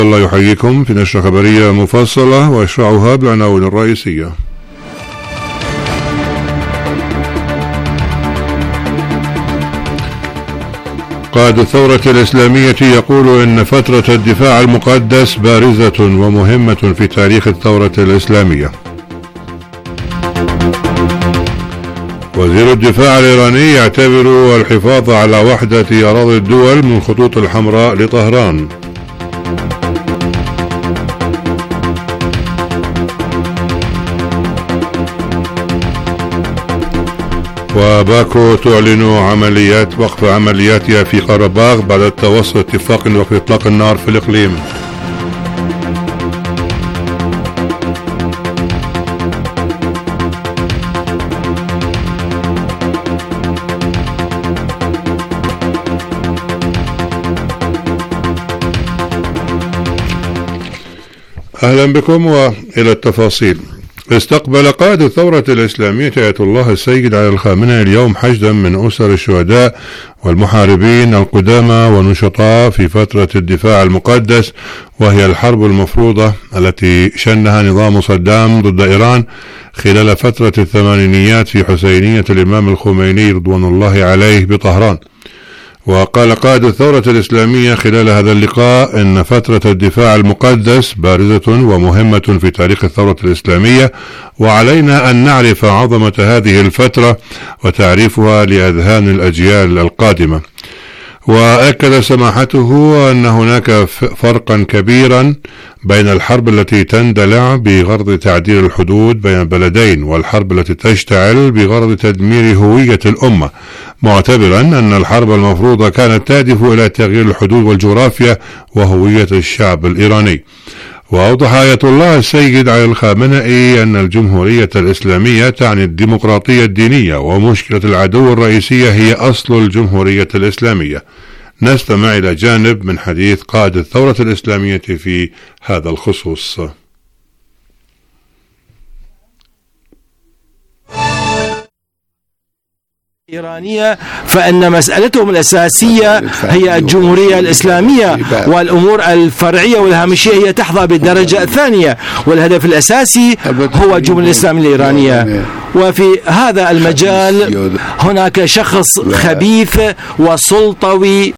الله يحييكم في نشرة خبرية مفصلة وأشرعها بالعناوين الرئيسية. قائد الثورة الإسلامية يقول إن فترة الدفاع المقدس بارزة ومهمة في تاريخ الثورة الإسلامية. وزير الدفاع الإيراني يعتبر الحفاظ على وحدة أراضي الدول من خطوط الحمراء لطهران. وباكو تعلن وقف عملياتها في قرباغ بعد التوصل اتفاق وقف إطلاق النار في الإقليم. أهلا بكم وإلى التفاصيل. استقبل قائد الثورة الإسلامية آية الله السيد علي الخامنئي اليوم حشدا من أسر الشهداء والمحاربين القدامى والنشطاء في فترة الدفاع المقدس، وهي الحرب المفروضة التي شنها نظام صدام ضد إيران خلال فترة الثمانينيات في حسينية الإمام الخميني رضوان الله عليه بطهران. وقال قائد الثورة الإسلامية خلال هذا اللقاء إن فترة الدفاع المقدس بارزة ومهمة في تاريخ الثورة الإسلامية، وعلينا أن نعرف عظمة هذه الفترة وتعريفها لأذهان الأجيال القادمة. وأكد سماحته أن هناك فرقا كبيرا بين الحرب التي تندلع بغرض تعديل الحدود بين البلدين والحرب التي تشتعل بغرض تدمير هوية الأمة، معتبرا أن الحرب المفروضة كانت تهدف إلى تغيير الحدود والجغرافيا وهوية الشعب الإيراني. وأوضح آية الله السيد علي الخامنئي أن الجمهورية الإسلامية تعني الديمقراطية الدينية، ومشكلة العدو الرئيسية هي أصل الجمهورية الإسلامية. نستمع إلى جانب من حديث قائد الثورة الإسلامية في هذا الخصوص. إيرانية، فإن مسألتهم الأساسية هي الجمهورية الإسلامية، والأمور الفرعية والهامشية هي تحظى بالدرجة الثانية، والهدف الأساسي هو الجمهورية الإسلامية الإيرانية. وفي هذا المجال هناك شخص خبيث وسلطوي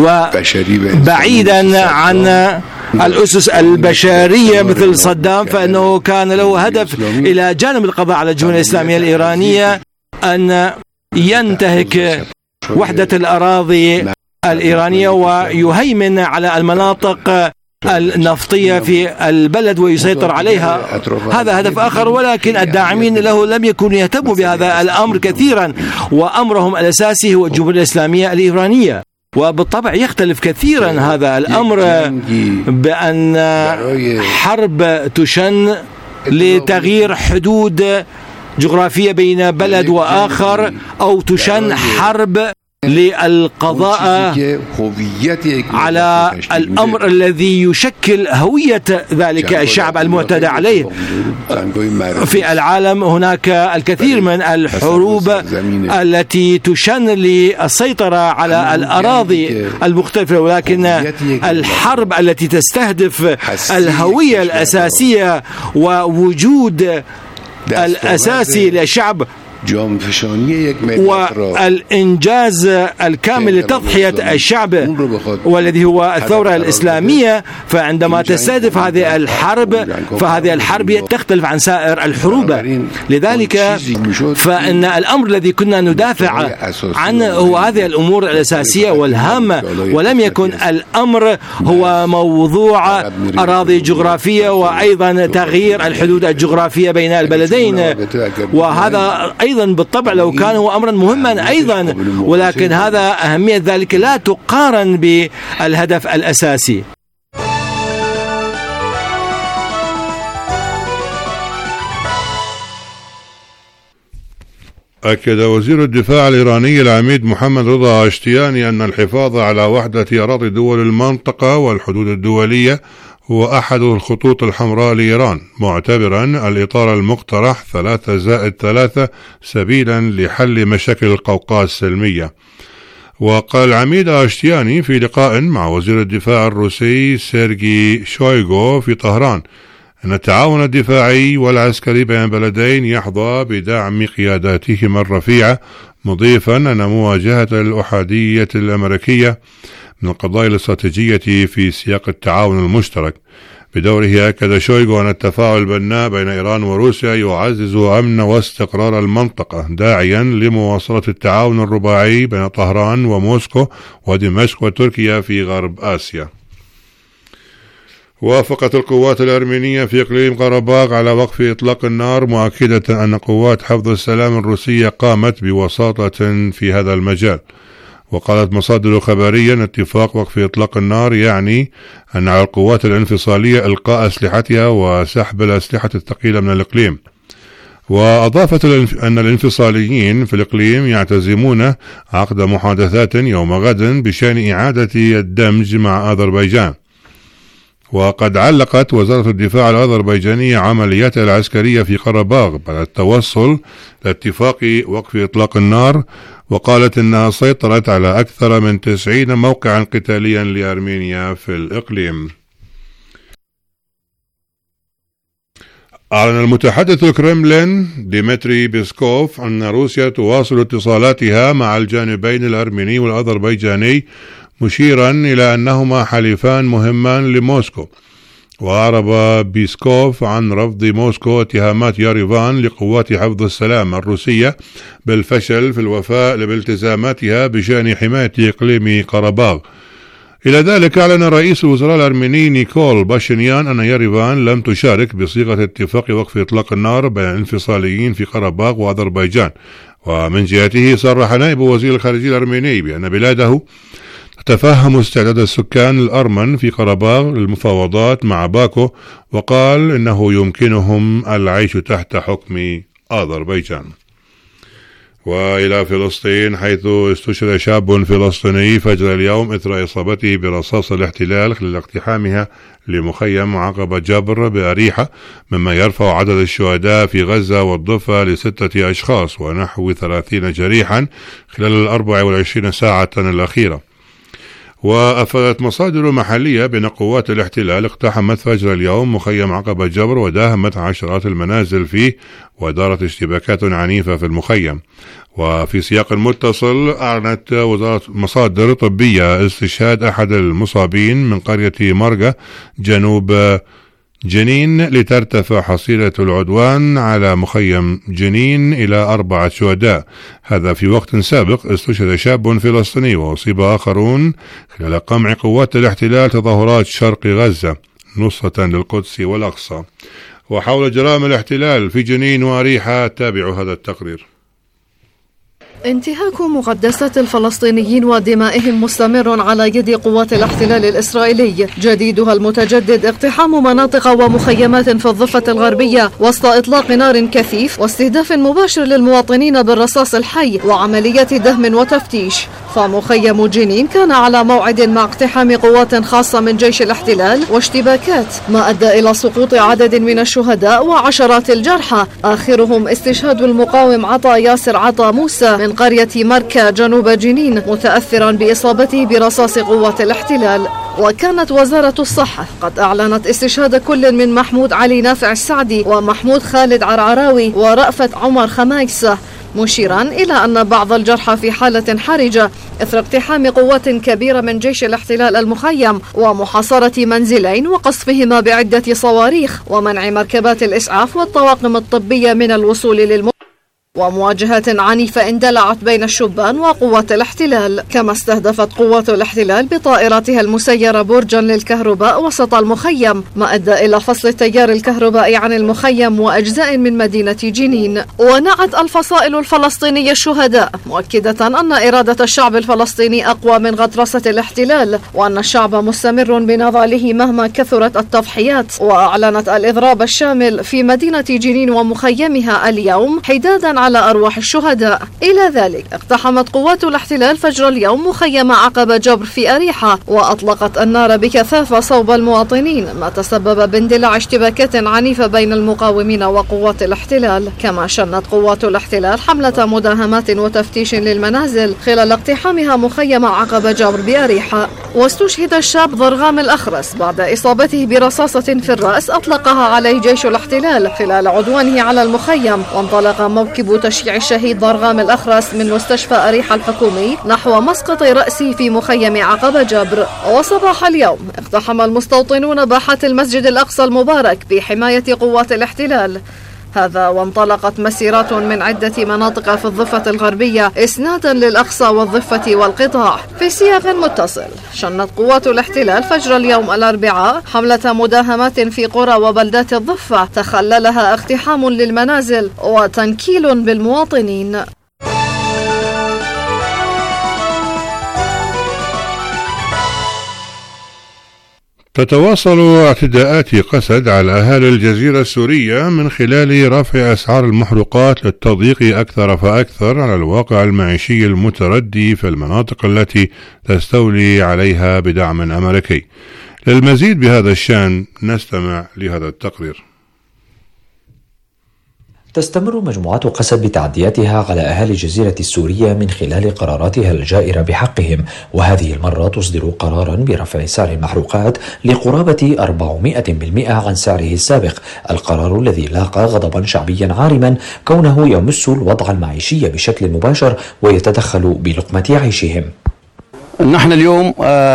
وبعيدا عن الأسس البشرية مثل صدام، فإنه كان له هدف إلى جانب القضاء على الجمهورية الإسلامية الإيرانية أن ينتهك وحدة الأراضي الإيرانية ويهيمن على المناطق النفطية في البلد ويسيطر عليها. هذا هدف آخر، ولكن الداعمين له لم يكونوا يهتموا بهذا الأمر كثيرا، وأمرهم الأساسي هو الجمهورية الإسلامية الإيرانية. وبالطبع يختلف كثيرا هذا الأمر بأن حرب تشن لتغيير حدود جغرافية بين بلد وآخر، أو تشن حرب للقضاء على الأمر الذي يشكل هوية ذلك الشعب المعتدى عليه. في العالم هناك الكثير من الحروب التي تشن للسيطرة على الأراضي المختلفة، ولكن الحرب التي تستهدف الهوية الأساسية ووجود الأساسي للشعب والإنجاز الكامل لتضحية الشعب والذي هو الثورة الإسلامية، فعندما تستهدف هذه الحرب فهذه الحرب تختلف عن سائر الحروب. لذلك فإن الأمر الذي كنا ندافع عنه هو هذه الأمور الأساسية والهامة، ولم يكن الأمر هو موضوع أراضي جغرافية وأيضا تغيير الحدود الجغرافية بين البلدين. وهذا أيضا بالطبع لو كان هو أمرا مهما أيضا، ولكن هذا أهمية ذلك لا تقارن بالهدف الأساسي. أكد وزير الدفاع الإيراني العميد محمد رضا اشتياني أن الحفاظ على وحدة أراضي دول المنطقة والحدود الدولية هو أحد الخطوط الحمراء لإيران، معتبرا الإطار المقترح 3+3 سبيلا لحل مشاكل القوقاز السلمية. وقال العميد آشتياني في لقاء مع وزير الدفاع الروسي سيرجي شويغو في طهران أن التعاون الدفاعي والعسكري بين البلدين يحظى بدعم قياداتهما الرفيعة، مضيفا أن مواجهة الأحادية الأمريكية من القضايا الاستراتيجية في سياق التعاون المشترك. بدوره أكد شويغو أن التفاعل البناء بين إيران وروسيا يعزز أمن واستقرار المنطقة، داعيا لمواصلة التعاون الرباعي بين طهران وموسكو ودمشق وتركيا في غرب آسيا. وافقت القوات الأرمينية في إقليم قرباغ على وقف إطلاق النار، مؤكدة أن قوات حفظ السلام الروسية قامت بوساطة في هذا المجال. وقالت مصادر خبرية أن اتفاق وقف إطلاق النار يعني أن على القوات الانفصالية إلقاء أسلحتها وسحب الأسلحة الثقيلة من الإقليم. وأضافت أن الانفصاليين في الإقليم يعتزمون عقد محادثات يوم غد بشأن إعادة الدمج مع أذربيجان. وقد علقت وزارة الدفاع الأذربيجانية عملياتها العسكرية في قرباغ بعد التوصل لاتفاق وقف إطلاق النار، وقالت إنها سيطرت على أكثر من 90 موقعا قتاليا لأرمينيا في الإقليم. أعلن المتحدث الكرملين ديمتري بيسكوف أن روسيا تواصل اتصالاتها مع الجانبين الأرميني والأذربيجاني، مشيرا إلى أنهما حليفان مهمان لموسكو. وأعرب بيسكوف عن رفض موسكو اتهامات يريفان لقوات حفظ السلام الروسية بالفشل في الوفاء بالتزاماتها بشأن حماية إقليم قرباغ. إلى ذلك أعلن رئيس الوزراء الأرميني نيكول باشينيان أن يريفان لم تشارك بصيغة اتفاق وقف إطلاق النار بين الانفصاليين في قرباغ وأذربيجان. ومن جهته صرح نائب وزير الخارجية الأرميني بأن بلاده تفهم استعداد السكان الأرمن في قرباغ للمفاوضات مع باكو، وقال إنه يمكنهم العيش تحت حكم أذربيجان. وإلى فلسطين، حيث استشهد شاب فلسطيني فجر اليوم إثر إصابته برصاص الاحتلال خلال اقتحامها لمخيم عقبة جبر بأريحة، مما يرفع عدد الشهداء في غزة والضفة ل6 أشخاص ونحو 30 جريحا خلال 24 ساعة الأخيرة. وأفادت مصادر محلية بأن قوات الاحتلال اقتحمت فجر اليوم مخيم عقبة جبر وداهمت عشرات المنازل فيه، ودارت اشتباكات عنيفة في المخيم. وفي سياق متصل، أعلنت وزارة مصادر طبية استشهاد أحد المصابين من قرية مرقة جنوب جنين لترتفع حصيلة العدوان على مخيم جنين إلى 4 شهداء. هذا في وقت سابق استشهد شاب فلسطيني وأصيب آخرون خلال قمع قوات الاحتلال تظاهرات شرق غزة نصرة للقدس والأقصى. وحول جرائم الاحتلال في جنين وأريحة تابعوا هذا التقرير. انتهاك مقدسات الفلسطينيين ودمائهم مستمر على يد قوات الاحتلال الإسرائيلي، جديدها المتجدد اقتحام مناطق ومخيمات في الضفة الغربية وسط إطلاق نار كثيف واستهداف مباشر للمواطنين بالرصاص الحي وعمليات دهم وتفتيش. فمخيم جنين كان على موعد مع اقتحام قوات خاصة من جيش الاحتلال واشتباكات، ما أدى إلى سقوط عدد من الشهداء وعشرات الجرحى، آخرهم استشهاد المقاوم عطا ياسر عطا موسى من قرية مركة جنوب جنين متأثرا بإصابته برصاص قوات الاحتلال. وكانت وزارة الصحة قد أعلنت استشهاد كل من محمود علي نافع السعدي ومحمود خالد عرعراوي ورأفت عمر خمايسة، مشيرا إلى أن بعض الجرحى في حالة حرجة إثر اقتحام قوات كبيرة من جيش الاحتلال المخيم ومحاصرة منزلين وقصفهما بعدة صواريخ ومنع مركبات الإسعاف والطواقم الطبية من الوصول ومواجهات عنيفة اندلعت بين الشبان وقوات الاحتلال. كما استهدفت قوات الاحتلال بطائراتها المسيرة برجا للكهرباء وسط المخيم، ما أدى إلى فصل التيار الكهربائي عن المخيم وأجزاء من مدينة جنين. ونعت الفصائل الفلسطينية الشهداء، مؤكدة أن إرادة الشعب الفلسطيني أقوى من غطرسة الاحتلال، وأن الشعب مستمر بنضاله مهما كثرت التضحيات. وأعلنت الإضراب الشامل في مدينة جنين ومخيمها اليوم حدادا على أرواح الشهداء. إلى ذلك اقتحمت قوات الاحتلال فجر اليوم مخيم عقبة جبر في أريحة وأطلقت النار بكثافة صوب المواطنين، ما تسبب باندلاع اشتباكات عنيفة بين المقاومين وقوات الاحتلال. كما شنت قوات الاحتلال حملة مداهمات وتفتيش للمنازل خلال اقتحامها مخيم عقبة جبر بأريحة. واستشهد الشاب ضرغام الأخرس بعد إصابته برصاصة في الرأس أطلقها عليه جيش الاحتلال خلال عدوانه على المخيم. وانطلق موكب تشييع الشهيد ضرغام الأخرس من مستشفى أريحة الحكومي نحو مسقط رأسه في مخيم عقبة جبر. وصباح اليوم اقتحم المستوطنون باحة المسجد الأقصى المبارك بحماية قوات الاحتلال. هذا وانطلقت مسيرات من عدة مناطق في الضفة الغربية إسنادا للأقصى والضفة والقطاع. في سياق متصل شنت قوات الاحتلال فجر اليوم الأربعاء حملة مداهمات في قرى وبلدات الضفة تخللها اقتحام للمنازل وتنكيل بالمواطنين. تتواصل اعتداءات قسد على أهالي الجزيرة السورية من خلال رفع أسعار المحروقات للتضييق أكثر فأكثر على الواقع المعيشي المتردي في المناطق التي تستولي عليها بدعم أمريكي. للمزيد بهذا الشأن نستمع لهذا التقرير. تستمر مجموعات قسد بتعدياتها على أهالي الجزيرة السورية من خلال قراراتها الجائرة بحقهم، وهذه المرة تصدر قرارا برفع سعر المحروقات لقرابة 400% عن سعره السابق. القرار الذي لاقى غضبا شعبيا عارما كونه يمس الوضع المعيشي بشكل مباشر ويتدخل بلقمة عيشهم. نحن اليوم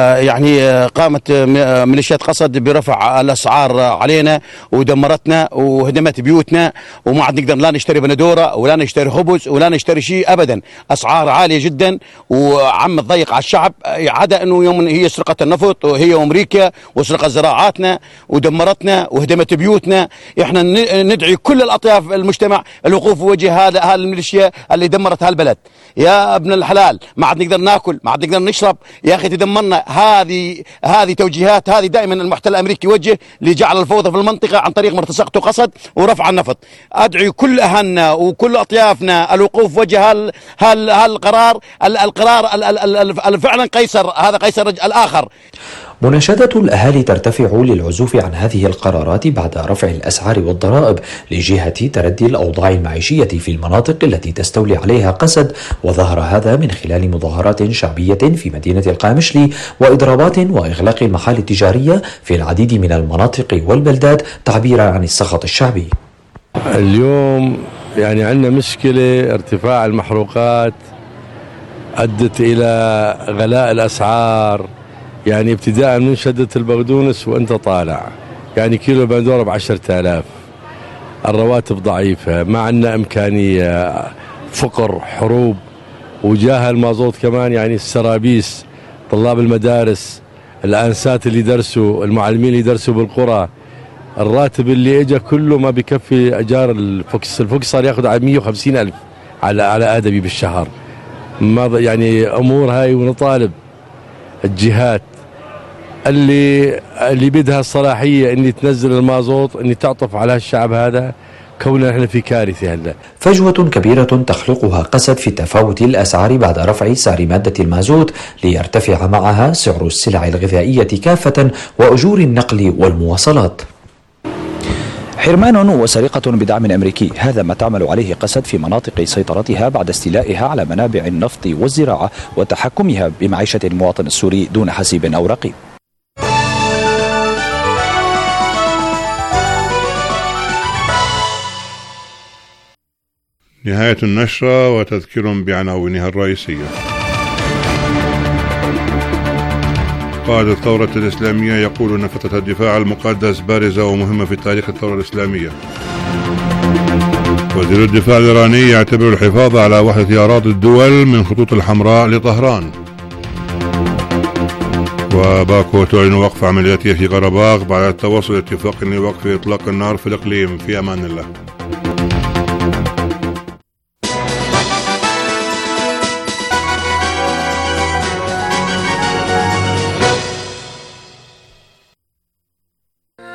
قامت ميليشيات قسد برفع الأسعار علينا ودمرتنا وهدمت بيوتنا، وما عاد نقدر لا نشتري بندورة ولا نشتري خبز ولا نشتري شيء أبدا. أسعار عالية جدا وعم تضيق على الشعب، عدا أنه يوم هي سرقت النفط وهي وأمريكا وسرقت زراعاتنا ودمرتنا وهدمت بيوتنا. احنا ندعي كل الأطياف المجتمع الوقوف في وجه هذا الميليشيا اللي دمرت هالبلد. يا ابن الحلال ما عاد نقدر ناكل، ما عاد نقدر نشرب، يا أخي تدمرنا. هذه توجيهات، هذه دائما المحتل الأمريكي يوجه لجعل الفوضى في المنطقة عن طريق مرتزقته قسد ورفع النفط. أدعي كل أهلنا وكل أطيافنا الوقوف وجه هالقرار، القرار فعلا قيصر، هذا قيصر الآخر. مناشدة الأهالي ترتفع للعزوف عن هذه القرارات بعد رفع الأسعار والضرائب لجهة تردي الأوضاع المعيشية في المناطق التي تستولي عليها قسد، وظهر هذا من خلال مظاهرات شعبية في مدينة القامشلي وإضرابات وإغلاق المحال التجارية في العديد من المناطق والبلدات تعبيرا عن السخط الشعبي. اليوم عندنا مشكلة، ارتفاع المحروقات أدت إلى غلاء الأسعار، ابتداء من شدة البقدونس وانت طالع، كيلو بندورة ب10,000. الرواتب ضعيفة، ما عندنا إمكانية، فقر، حروب، وجاه المازوت كمان، السرابيس، طلاب المدارس، الأنسات اللي درسوا، المعلمين اللي درسوا بالقرى، الراتب اللي اجى كله ما بكفي أجار الفوكس صار ياخذ 150,000 على آدمي بالشهر. ما أمور هاي، ونطالب الجهات اللي بدها الصلاحية اني تنزل المازوت، اني تعطف على الشعب هذا، كوننا احنا في كارثة هلا. فجوة كبيرة تخلقها قسد في تفاوت الأسعار بعد رفع سعر مادة المازوت ليرتفع معها سعر السلع الغذائية كافة وأجور النقل والمواصلات. حرمان وسرقة بدعم أمريكي، هذا ما تعمل عليه قسد في مناطق سيطرتها بعد استيلائها على منابع النفط والزراعة وتحكمها بمعيشة المواطن السوري دون حسيب أو رقيب. نهاية النشرة وتذكير بعناوينها الرئيسية. قائد الثورة الإسلامية يقول أن فترة الدفاع المقدس بارزة ومهمة في تاريخ الثورة الإسلامية. وزير الدفاع الإيراني يعتبر الحفاظ على وحدة أراضي الدول من خطوط الحمراء لطهران. وباكو تعلن وقف عملياتها في قرباغ بعد التوصل اتفاق لوقف إطلاق النار في الإقليم. في أمان الله.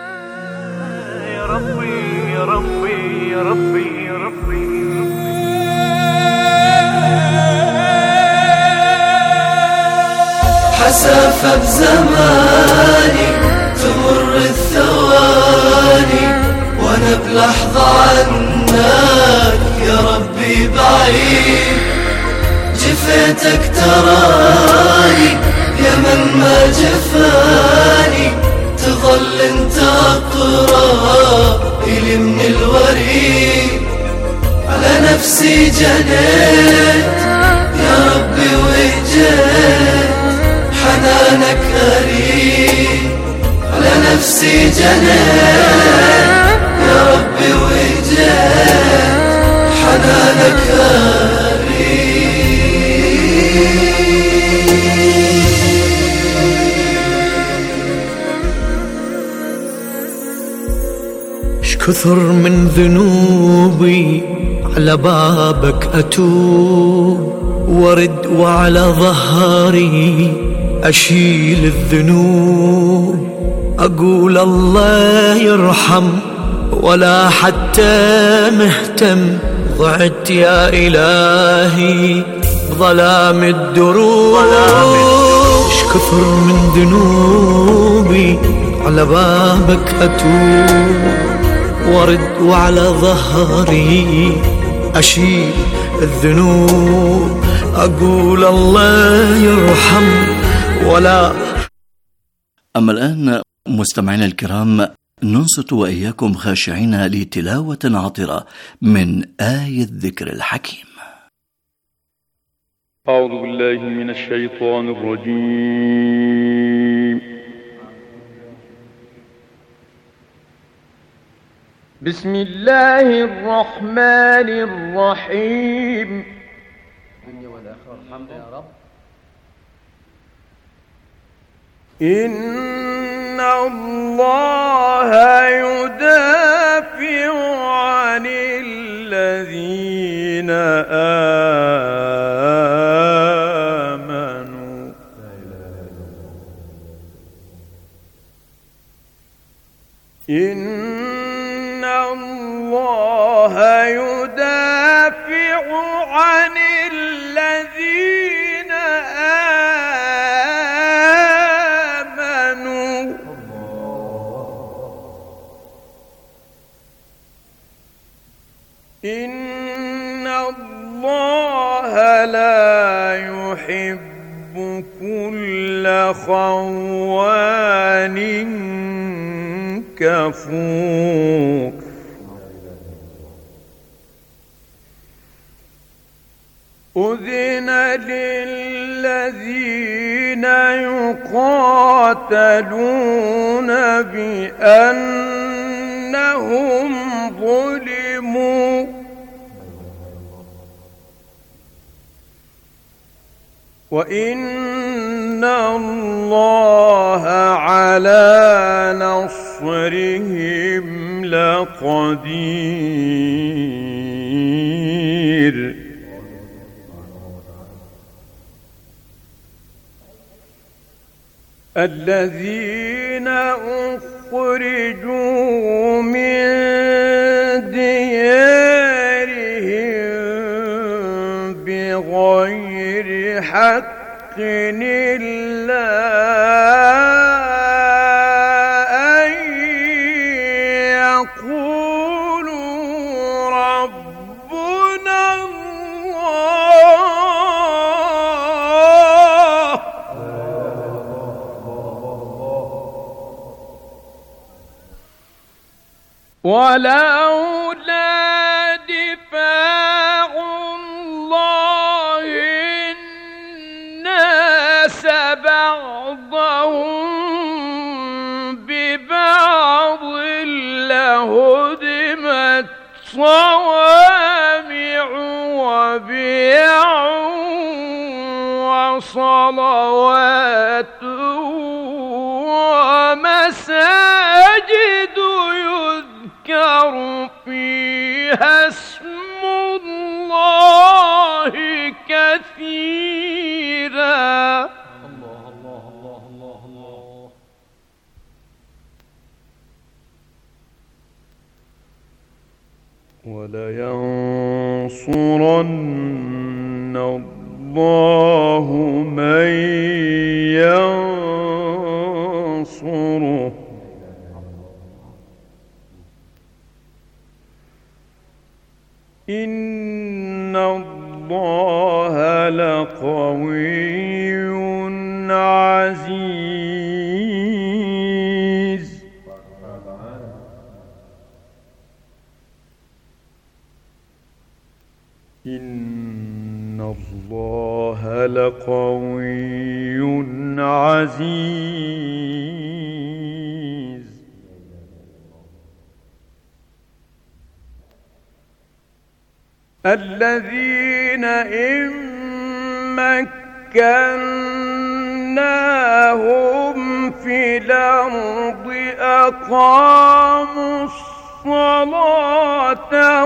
يا ربي يا ربي يا ربي يا ربي مسافة بزماني تمر الثواني وانا بلحظة عنك يا ربي بعيد. جفيتك تراني يا من ما جفاني، تظل انت اقرب الي من الوريد. على نفسي جنيت يا ربي وجيت حنانك أريد. على نفسي جنيت يا ربي وجيت حنانك أريد. كثر من ذنوبي على بابك أتوب، ورد وعلى ظهري أشيل الذنوب. أقول الله يرحم ولا حتى مهتم، ضعت يا إلهي بظلام الدروب. كثر من ذنوبي على بابك أتوب، ورد وعلى ظهري أشيل الذنوب. أقول الله يرحم ولا. أما الآن مستمعينا الكرام ننصت وإياكم خاشعين لتلاوة عطرة من آية الذكر الحكيم. أعوذ بالله من الشيطان الرجيم. بسم الله الرحمن الرحيم. إن الله يدافع عن الذين آمنوا. إن الله يدافع عن الذين آمنوا. إن الله لا يحب كل خوان كفور. أذن للذين يقاتلون بأنهم ظلموا وإن الله على نصرهم لقدير. الذين أخرجوا من ديارهم بغير حق إلا أن يقولوا ربنا الله ولولا دفاع الله الناس بعضهم ببعض لهدمت صوامع وبيع وصلوات ومساجد يذكر فيها اسم الله كثيرا. ولينصرن الله من إن الله لقوي عزيز إن الله لقوي عزيز الذين إن مكناهم في الأرض أقاموا الصلاة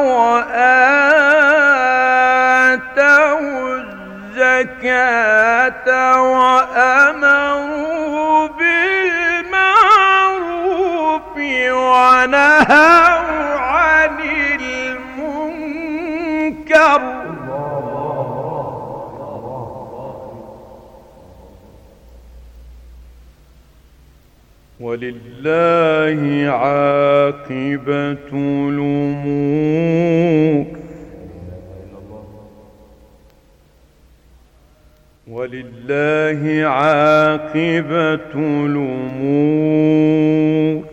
وآتوا الزكاة وأمروا بالمعروف ونهوا عن المنكر ولله عاقبة الأمور ولله عاقبة الأمور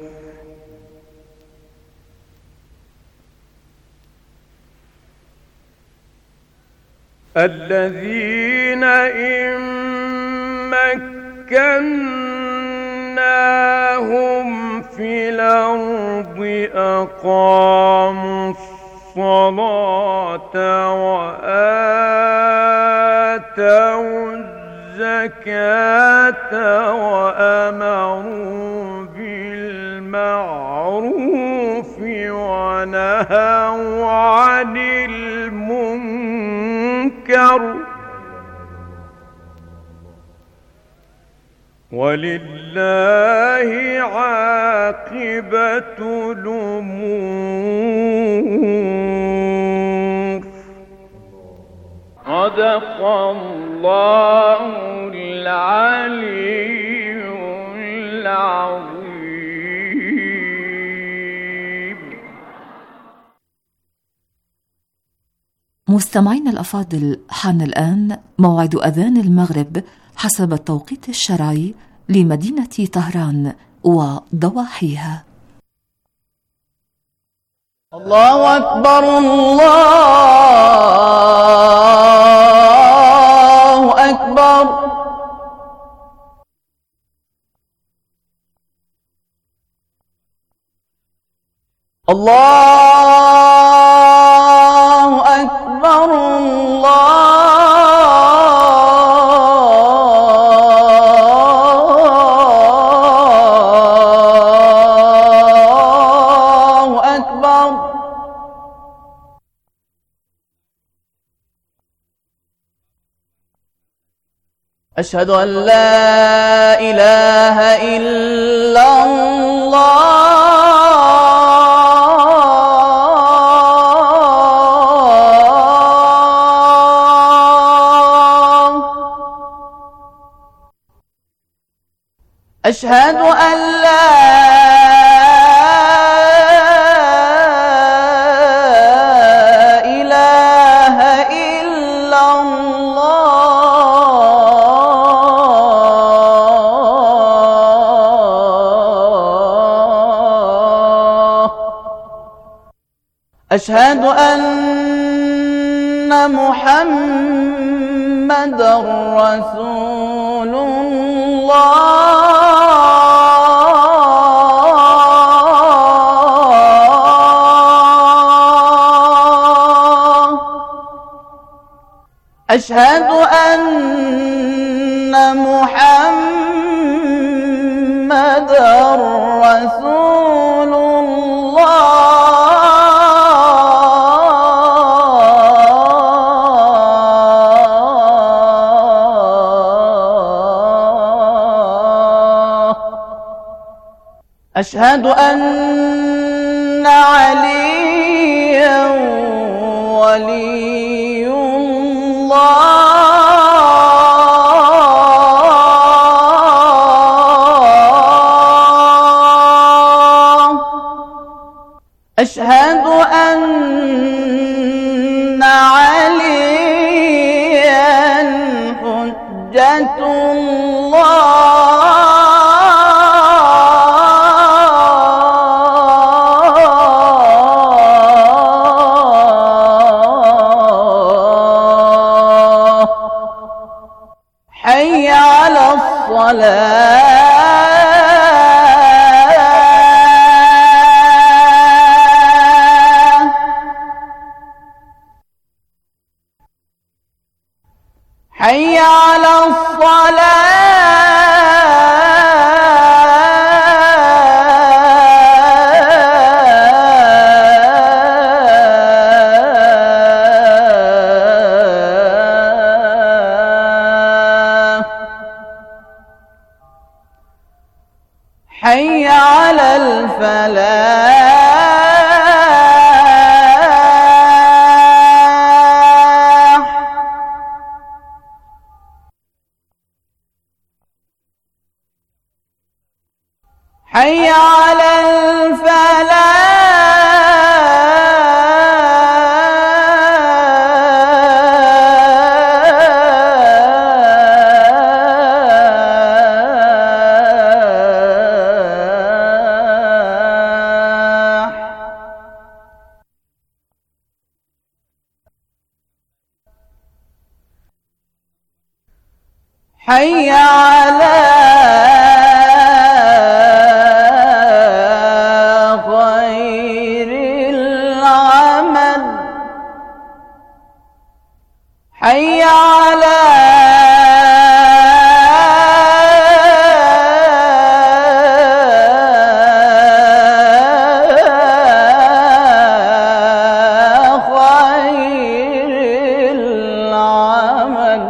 الذين إن مكناهم في الأرض أقاموا الصلاة وآتوا الزكاة وأمروا بالمعروف ونهوا عن المنكر ولله عاقبة الأمور صدق الله العلي العظيم. مستمعين الأفاضل، حان الآن موعد أذان المغرب حسب التوقيت الشرعي لمدينة طهران وضواحيها. الله أكبر الله أكبر الله أكبر الله أكبر أشهد أن لا إله إلا الله أشهد أن لا إله إلا الله أشهد أن محمدًا رسول الله أشهد أن محمدًا رسول الله أشهد أن عليًا ولي الله أشهد أن عليا حجة الله حي على الصلاة حي على الصلاة حي على الفلاح حي على الفلاح حي على خير العمل حي على خير العمل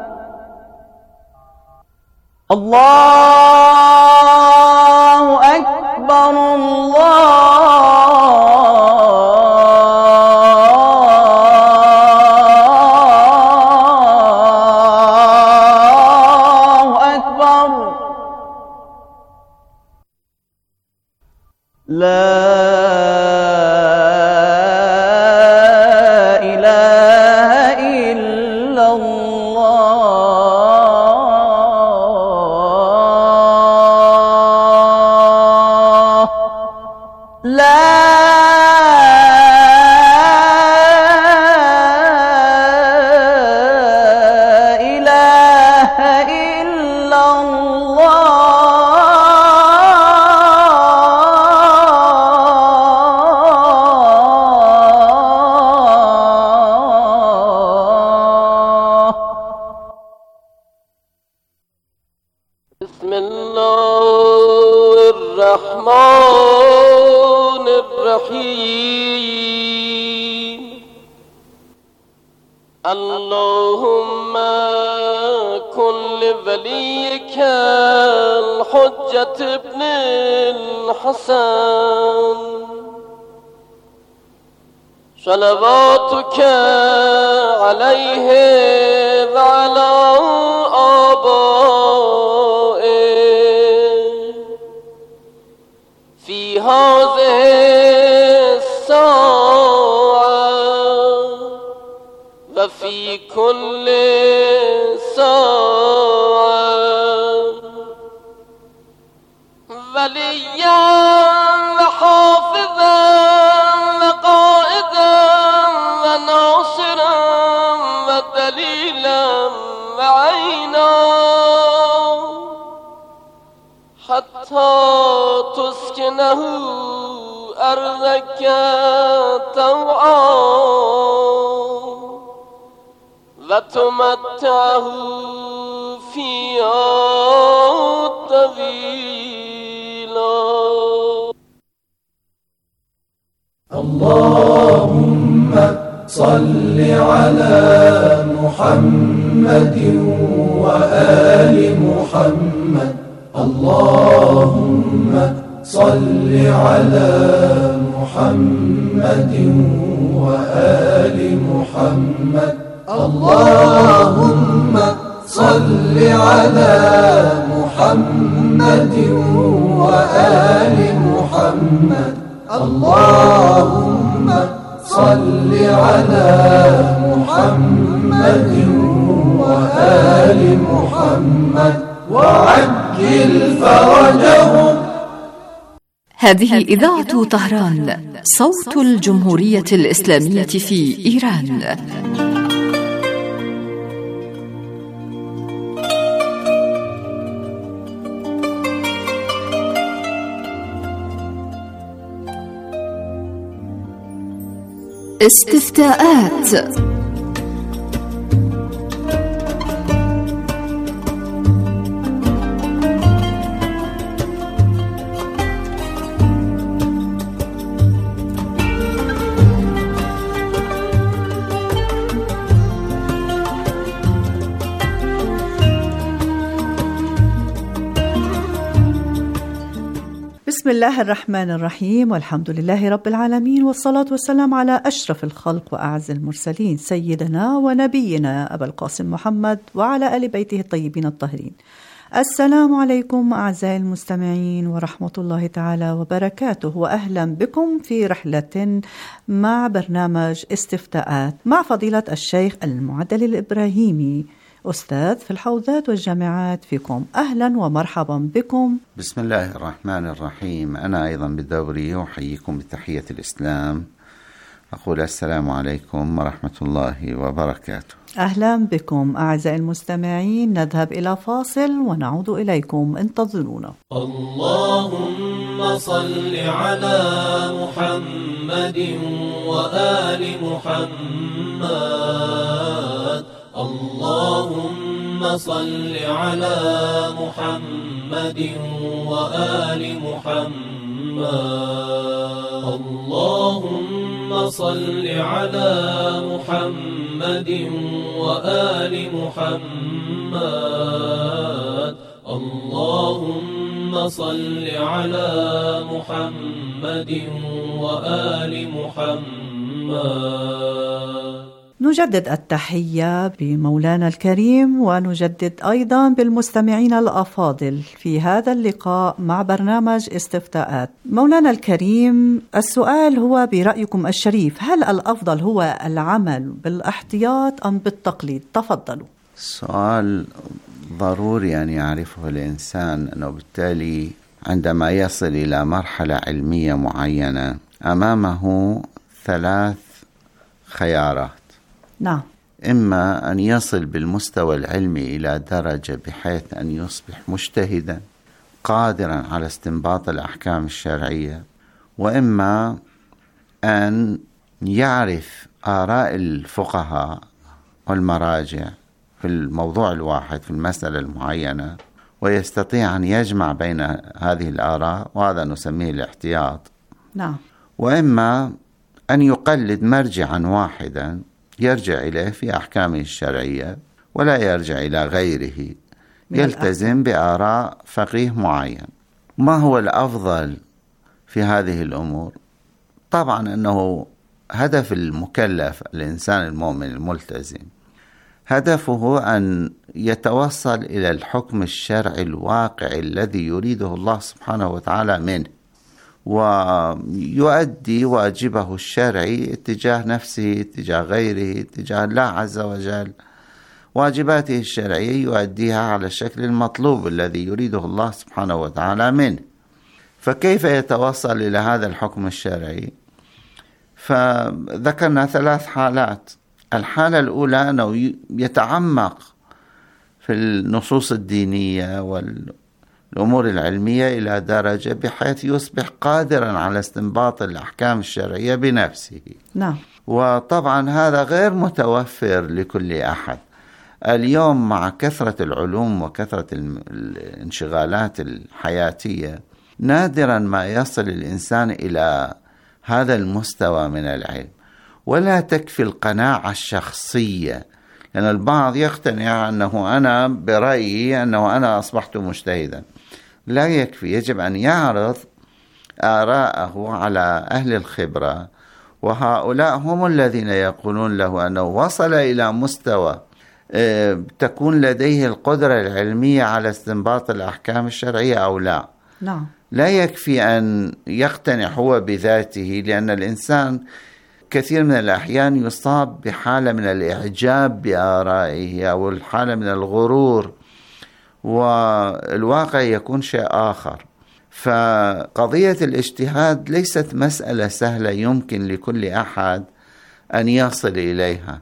الله أكبر الله أكبر لا إله إلا الله لا إله إلا الله بسم الله الرحمن الرحيم اللهم كن لوليك الحجة ابن الحسن صلواتك عليه وعلى آبائه في هذه الساعة وفي كل ساعة وليا وحافظا وقائدا وناصرا ودليلا وعينا حتى تسكنه أرضك طوعا وتمتعه فيها طويلا. اللهم صل على محمد وآل محمد. اللهم صل على محمد وآل محمد. اللهم صل على محمد وآل محمد. اللهم صل على محمد وآل محمد وعجل فرجهم. هذه إذاعة طهران، صوت الجمهورية الإسلامية في إيران. استفتاءات. بسم الله الرحمن الرحيم، والحمد لله رب العالمين، والصلاة والسلام على أشرف الخلق وأعز المرسلين، سيدنا ونبينا أبا القاسم محمد وعلى آل بيته الطيبين الطاهرين. السلام عليكم أعزائي المستمعين ورحمة الله تعالى وبركاته، وأهلا بكم في رحلة مع برنامج استفتاءات مع فضيلة الشيخ المعدل الإبراهيمي، أستاذ في الحوزات والجامعات فيكم. أهلا ومرحبا بكم. بسم الله الرحمن الرحيم. أنا أيضا بدوري أحييكم بتحية الإسلام، أقول السلام عليكم ورحمة الله وبركاته. أهلا بكم أعزائي المستمعين، نذهب إلى فاصل ونعود إليكم، انتظرونا. اللهم صل على محمد وآل محمد. اللهم صل على محمد وآل محمد. اللهم صل على محمد وآل محمد. اللهم صل على محمد وآل محمد. نجدد التحية بمولانا الكريم، ونجدد أيضا بالمستمعين الأفاضل في هذا اللقاء مع برنامج استفتاءات. مولانا الكريم، السؤال هو برأيكم الشريف، هل الأفضل هو العمل بالاحتياط أم بالتقليد؟ تفضلوا. سؤال ضروري أن يعرفه الإنسان، أنه بالتالي عندما يصل إلى مرحلة علمية معينة أمامه 3 خيارات. نعم. إما أن يصل بالمستوى العلمي إلى درجة بحيث أن يصبح مجتهدا قادرا على استنباط الأحكام الشرعية، وإما أن يعرف آراء الفقهاء والمراجع في الموضوع الواحد في المسألة المعينة، ويستطيع أن يجمع بين هذه الآراء، وهذا نسميه الاحتياط. نعم. وإما أن يقلد مرجعا واحدا يرجع إليه في أحكامه الشرعية ولا يرجع إلى غيره، يلتزم بآراء فقيه معين. ما هو الأفضل في هذه الأمور؟ طبعا أنه هدف المكلف الإنسان المؤمن الملتزم هدفه أن يتوصل إلى الحكم الشرعي الواقعي الذي يريده الله سبحانه وتعالى منه، ويؤدي واجبه الشرعي اتجاه نفسه، اتجاه غيره، اتجاه الله عز وجل. واجباته الشرعية يؤديها على الشكل المطلوب الذي يريده الله سبحانه وتعالى منه. فكيف يتوصل إلى هذا الحكم الشرعي؟ فذكرنا 3 حالات. الحالة الأولى أنه يتعمق في النصوص الدينية والأمور العلمية إلى درجة بحيث يصبح قادرا على استنباط الأحكام الشرعية بنفسه. نعم. وطبعا هذا غير متوفر لكل أحد اليوم مع كثرة العلوم وكثرة الانشغالات الحياتية. نادرا ما يصل الإنسان إلى هذا المستوى من العلم، ولا تكفي القناعة الشخصية، لأن البعض يقتنع أنه أنا برأيي أنه أنا أصبحت مجتهدا. لا يكفي، يجب أن يعرض آراءه على أهل الخبرة، وهؤلاء هم الذين يقولون له أنه وصل إلى مستوى تكون لديه القدرة العلمية على استنباط الأحكام الشرعية أو لا. نعم. لا يكفي أن يقتنع هو بذاته، لأن الإنسان كثير من الأحيان يصاب بحالة من الإعجاب بآرائه أو الحالة من الغرور، والواقع يكون شيء آخر. فقضية الاجتهاد ليست مسألة سهلة يمكن لكل أحد أن يصل إليها،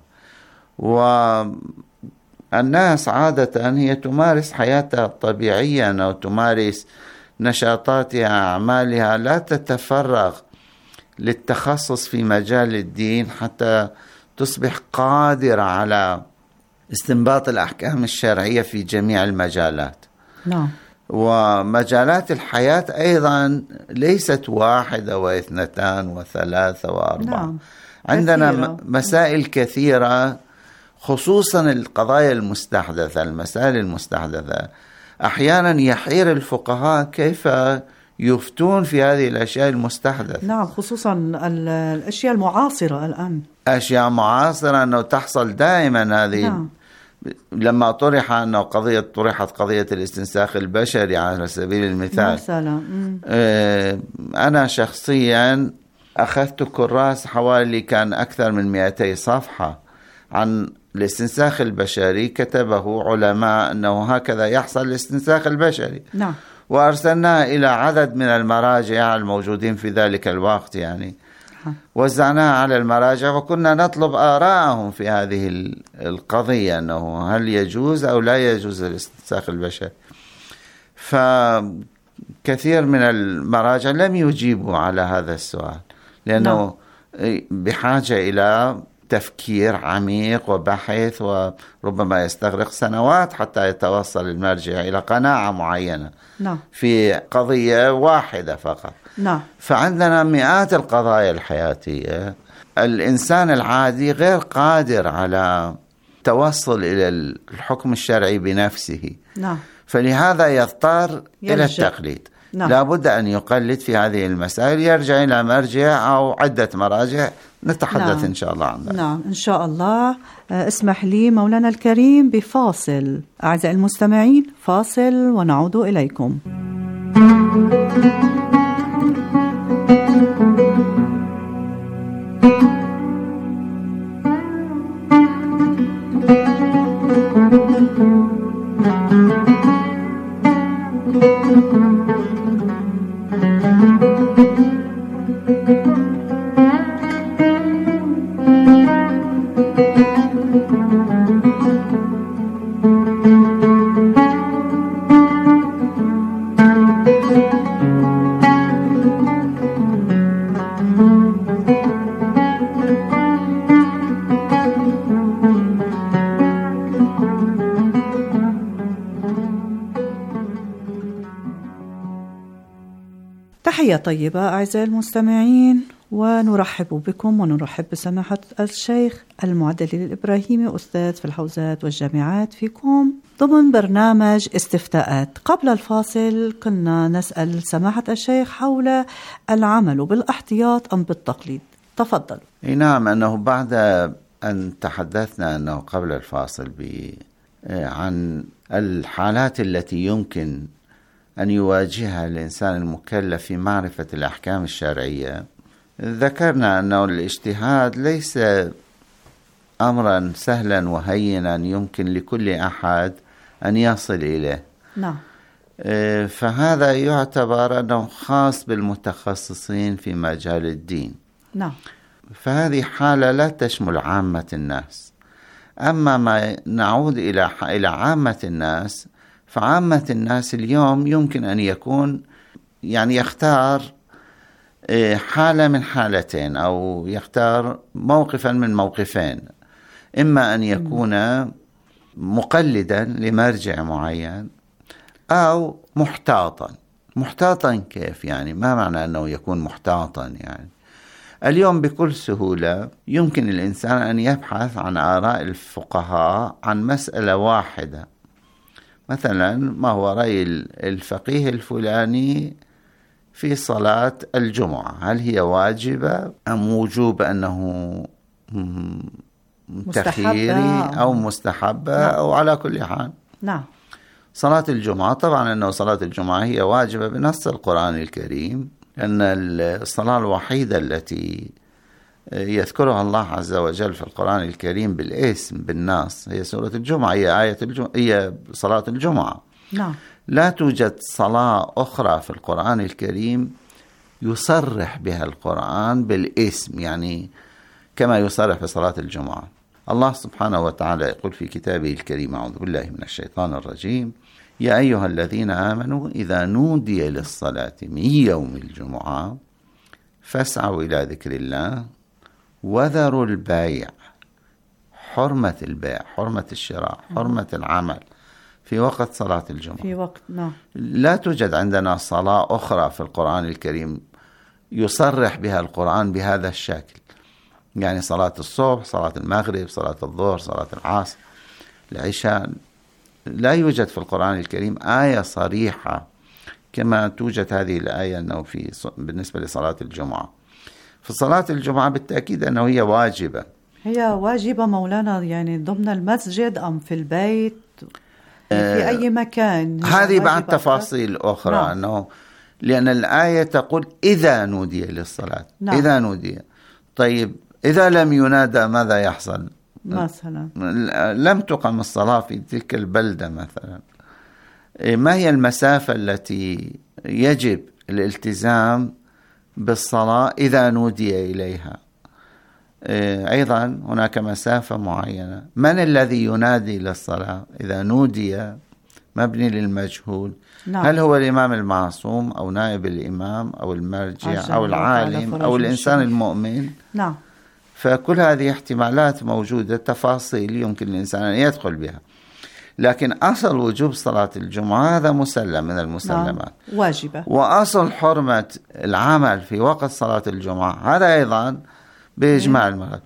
والناس عادة هي تمارس حياتها الطبيعية أو تمارس نشاطاتها أعمالها، لا تتفرغ للتخصص في مجال الدين حتى تصبح قادرة على استنباط الأحكام الشرعية في جميع المجالات. نعم. ومجالات الحياة أيضا ليست 1 و2 و3 و4. نعم. عندنا كثيرة. مسائل كثيرة، خصوصا القضايا المستحدثة، المسائل المستحدثة أحيانا يحير الفقهاء كيف يفتون في هذه الأشياء المستحدثة. نعم، خصوصا الأشياء المعاصرة الآن، أشياء معاصرة أنه تحصل دائما هذه. نعم. لما طرحت قضية الاستنساخ البشري على سبيل المثال مثلا، أنا شخصيا أخذت كراس حوالي كان أكثر من 200 صفحة عن الاستنساخ البشري، كتبه علماء أنه هكذا يحصل الاستنساخ البشري. نعم. وأرسلناه إلى عدد من المراجع الموجودين في ذلك الوقت، يعني وزعناها على المراجع وكنا نطلب آراءهم في هذه القضية، أنه هل يجوز أو لا يجوز الاستنساخ البشري. فكثير من المراجع لم يجيبوا على هذا السؤال، لأنه بحاجة إلى تفكير عميق وبحث، وربما يستغرق سنوات حتى يتوصل المرجع إلى قناعة معينة في قضية واحدة فقط. فعندنا مئات القضايا الحياتية، الإنسان العادي غير قادر على التوصل إلى الحكم الشرعي بنفسه. فلهذا يضطر إلى التقليد. لا بد أن يقلد في هذه المسائل، يرجع إلى مرجع أو عدة مراجع نتحدث إن شاء الله عن ذلك. نعم إن شاء الله. اسمح لي مولانا الكريم بفاصل. أعزائي المستمعين، فاصل ونعود إليكم. تحية طيبة أعزائي المستمعين، ونرحب بكم ونرحب بسماحة الشيخ المعدل الإبراهيمي، أستاذ في الحوزات والجامعات فيكم، ضمن برنامج استفتاءات. قبل الفاصل كنا نسأل سماحة الشيخ حول العمل بالاحتياط أم بالتقليد. تفضل. نعم، أنه بعد أن تحدثنا أنه قبل الفاصل عن الحالات التي يمكن أن يواجهها الإنسان المكلف في معرفة الأحكام الشرعية، ذكرنا أنه الاجتهاد ليس أمرا سهلا وهينا يمكن لكل أحد أن يصل إليه. نعم. فهذا يعتبر أنه خاص بالمتخصصين في مجال الدين. نعم. فهذه حالة لا تشمل عامة الناس. أما ما نعود إلى عامة الناس، فعامة الناس اليوم يمكن أن يكون يعني يختار حالة من حالتين، أو يختار موقفا من موقفين. إما أن يكون مقلدا لمرجع معين، أو محتاطا. محتاطا كيف يعني؟ ما معنى أنه يكون محتاطا؟ يعني اليوم بكل سهولة يمكن الإنسان أن يبحث عن آراء الفقهاء عن مسألة واحدة. مثلا ما هو رأي الفقيه الفلاني في صلاة الجمعة، هل هي واجبة أم وجوب أنه تخييري أو مستحبة؟ أو على كل حال نعم. صلاة الجمعة طبعا أنه صلاة الجمعة هي واجبة بنص القرآن الكريم، أن الصلاة الوحيدة التي يذكرها الله عز وجل في القرآن الكريم بالاسم بالنص هي سورة الجمعة، هي صلاة الجمعة. نعم. لا توجد صلاة أخرى في القرآن الكريم يصرح بها القرآن بالاسم، يعني كما يصرح في صلاة الجمعة. الله سبحانه وتعالى يقول في كتابه الكريم: أعوذ بالله من الشيطان الرجيم، يا أيها الذين آمنوا إذا نودي للصلاة من يوم الجمعة فاسعوا إلى ذكر الله وذروا البيع. حرمة البيع، حرمة الشراء، حرمة العمل في وقت صلاة الجمعة. في وقت نعم. لا توجد عندنا صلاة أخرى في القرآن الكريم يصرح بها القرآن بهذا الشكل، يعني صلاة الصبح، صلاة المغرب، صلاة الظهر، صلاة العصر، العشاء. لا يوجد في القرآن الكريم آية صريحة كما توجد هذه الآية أنه بالنسبة لصلاة الجمعة. في صلاة الجمعة بالتأكيد أنه هي واجبة. هي واجبة مولانا، يعني ضمن المسجد أم في البيت في أي مكان؟ هذه بعد تفاصيل أخرى. نعم. أنه لأن الآية تقول إذا نودي للصلاة. نعم. إذا نودي. طيب إذا لم ينادى ماذا يحصل؟ مثلا لم تقم الصلاة في تلك البلدة مثلا. ما هي المسافة التي يجب الالتزام بالصلاة إذا نودي إليها؟ أيضا هناك مسافة معينة. من الذي ينادي للصلاة إذا نودي؟ مبني للمجهول. نعم. هل هو الإمام المعصوم أو نائب الإمام أو المرجع أو العالم أو الإنسان المؤمن؟ نعم. فكل هذه احتمالات موجودة، تفاصيل يمكن الإنسان أن يدخل بها، لكن أصل وجوب صلاة الجمعة هذا مسلم من المسلمات. نعم. واجبة. وأصل حرمة العمل في وقت صلاة الجمعة هذا أيضا بإجماع المغرب.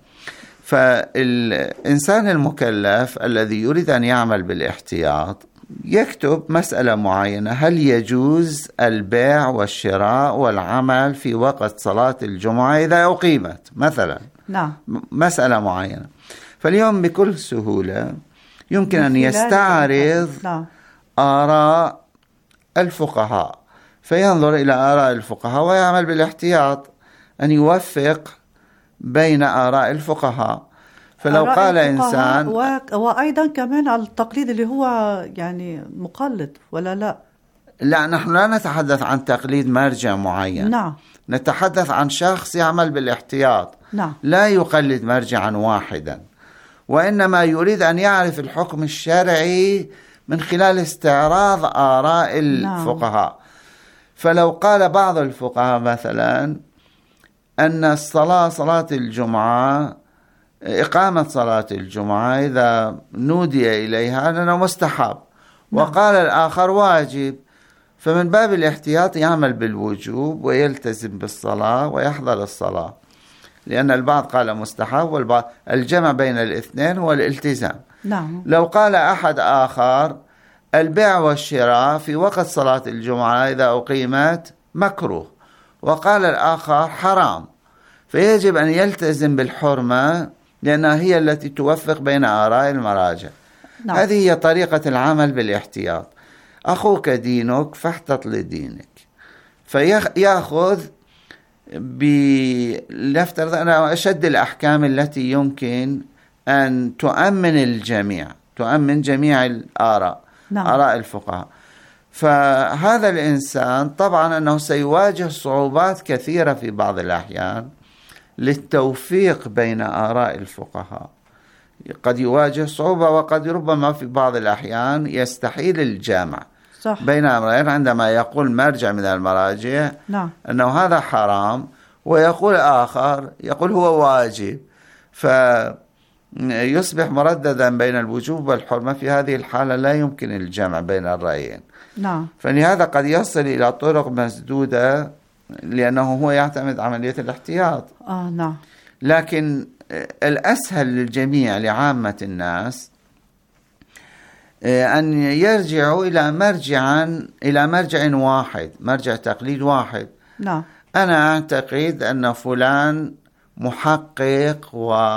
فالإنسان المكلف الذي يريد أن يعمل بالاحتياط يكتب مسألة معينة: هل يجوز البيع والشراء والعمل في وقت صلاة الجمعة إذا أقيمت مثلا؟ نعم. مسألة معينة. فاليوم بكل سهولة يمكن أن يستعرض آراء الفقهاء، فينظر إلى آراء الفقهاء ويعمل بالاحتياط أن يوفق بين آراء الفقهاء. فلو قال إنسان وأيضا كمان التقليد اللي هو يعني مقلد ولا لا؟ لا، نحن لا نتحدث عن تقليد مرجع معين. نعم. نتحدث عن شخص يعمل بالاحتياط. نعم. لا يقلد مرجعا واحدا، وإنما يريد أن يعرف الحكم الشرعي من خلال استعراض آراء الفقهاء. فلو قال بعض الفقهاء مثلا أن الصلاة، صلاة الجمعة، إقامة صلاة الجمعة إذا نودي إليها أنه مستحب، وقال الآخر واجب، فمن باب الاحتياط يعمل بالوجوب ويلتزم بالصلاة ويحضر الصلاة، لأن البعض قال مستحب والبعض الجمع بين الاثنين هو الالتزام. نعم. لو قال أحد آخر البيع والشراء في وقت صلاة الجمعة إذا أقيمت مكروه، وقال الآخر حرام، فيجب أن يلتزم بالحرمة لأنها هي التي توفق بين آراء المراجع. نعم. هذه هي طريقة العمل بالاحتياط. أخوك دينك فاحتط لدينك، فيأخذ لنفترض أنا أشد الأحكام التي يمكن أن تؤمن الجميع، تؤمن جميع الآراء. نعم. آراء الفقهاء. فهذا الإنسان طبعا أنه سيواجه صعوبات كثيرة في بعض الأحيان للتوفيق بين آراء الفقهاء. قد يواجه صعوبة، وقد ربما في بعض الأحيان يستحيل الجامع صح. بين أمرين، عندما يقول مرجع من المراجع نعم. أنه هذا حرام، ويقول آخر يقول هو واجب، فيصبح مرددا بين الوجوب والحرمة. في هذه الحالة لا يمكن الجمع بين الرأيين. نعم. فلهذا قد يصل إلى طرق مسدودة، لأنه هو يعتمد عملية الاحتياط. نعم. لكن الأسهل للجميع، لعامة الناس، أن يرجعوا إلى مرجع واحد، مرجع تقليد واحد. نعم. أنا أعتقد أن فلان محقق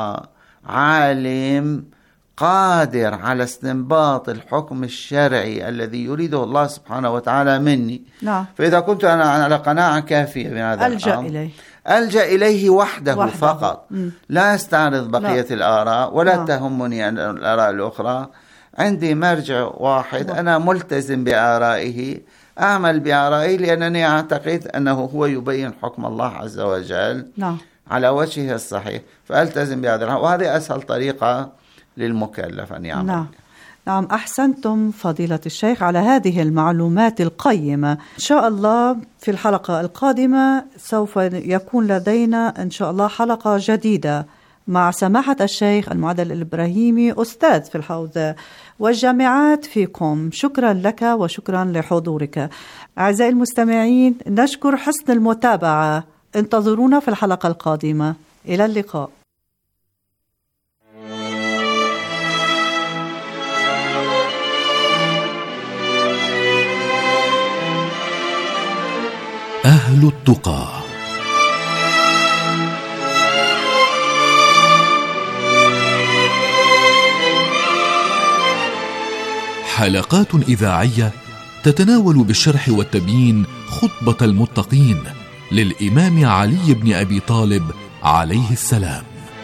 وعالم قادر على استنباط الحكم الشرعي الذي يريده الله سبحانه وتعالى مني. نعم. فإذا كنت أنا على قناعة كافية بهذا ألجأ الأمر إليه، ألجأ إليه وحده. فقط، لا استعرض بقية الآراء ولا تهمني أن الآراء الأخرى. عندي مرجع واحد أنا ملتزم بآرائه، أعمل بآرائه لأنني أعتقد أنه هو يبين حكم الله عز وجل على وجهه الصحيح، فألتزم بهذا، وهذه أسهل طريقة للمكلف أن يعمل. نعم، أحسنتم فضيلة الشيخ على هذه المعلومات القيمة. إن شاء الله في الحلقة القادمة سوف يكون لدينا إن شاء الله حلقة جديدة مع سماحة الشيخ المعدل الإبراهيمي أستاذ في الحوزة والجامعات فيكم. شكرا لك وشكرا لحضورك. أعزائي المستمعين، نشكر حسن المتابعة. انتظرونا في الحلقة القادمة. إلى اللقاء. أهل التقى. حلقات إذاعية تتناول بالشرح والتبيين خطبة المتقين للإمام علي بن أبي طالب عليه السلام.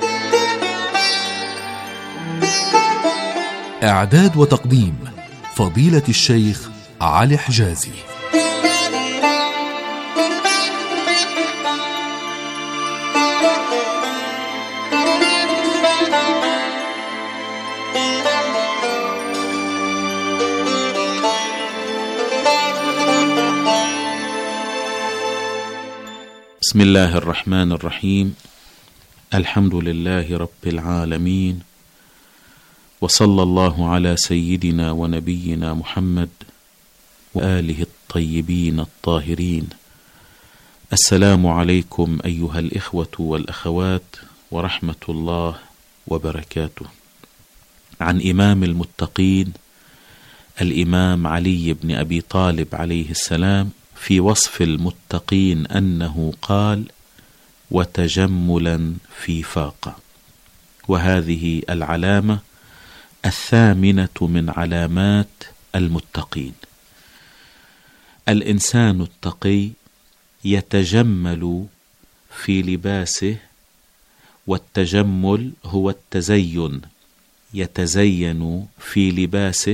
إعداد وتقديم فضيلة الشيخ علي حجازي. بسم الله الرحمن الرحيم. الحمد لله رب العالمين، وصلى الله على سيدنا ونبينا محمد وآله الطيبين الطاهرين. السلام عليكم أيها الإخوة والأخوات ورحمة الله وبركاته. عن إمام المتقين الإمام علي بن أبي طالب عليه السلام في وصف المتقين أنه قال: وتجملا في فاقة. وهذه العلامة الثامنة من علامات المتقين. الإنسان التقي يتجمل في لباسه، والتجمل هو التزين، يتزين في لباسه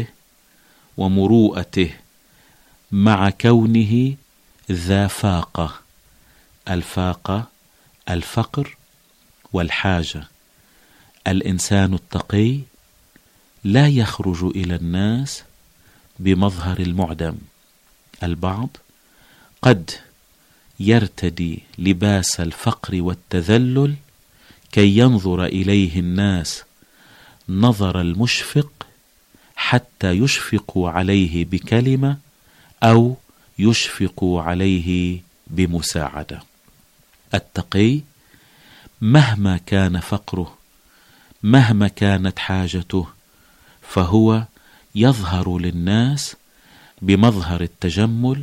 ومروءته مع كونه ذا فاقة. الفاقة الفقر والحاجة. الإنسان التقي لا يخرج إلى الناس بمظهر المعدم. البعض قد يرتدي لباس الفقر والتذلل كي ينظر إليه الناس نظر المشفق، حتى يشفقوا عليه بكلمة أو يشفقوا عليه بمساعدة. التقي مهما كان فقره، مهما كانت حاجته، فهو يظهر للناس بمظهر التجمل